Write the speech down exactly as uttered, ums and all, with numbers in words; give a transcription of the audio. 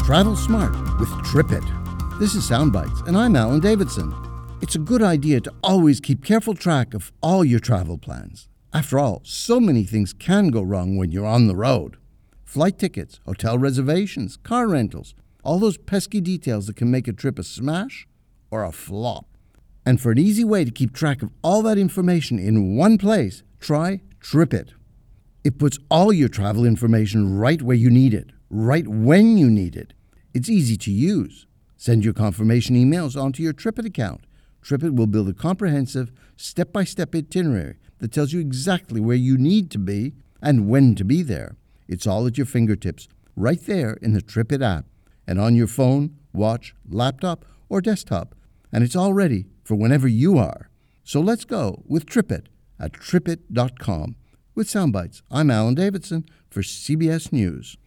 Travel smart with TripIt. This is Soundbites, and I'm Alan Davidson. It's a good idea to always keep careful track of all your travel plans. After all, so many things can go wrong when you're on the road. Flight tickets, hotel reservations, car rentals, all those pesky details that can make a trip a smash or a flop. And for an easy way to keep track of all that information in one place, try TripIt. It puts all your travel information right where you need it, right when you need it. It's easy to use. Send your confirmation emails onto your TripIt account. TripIt will build a comprehensive, step-by-step itinerary that tells you exactly where you need to be and when to be there. It's all at your fingertips, right there in the TripIt app, and on your phone, watch, laptop, or desktop. And it's all ready for whenever you are. So let's go with TripIt at tripit dot com. With Soundbites, I'm Alan Davidson for C B S News.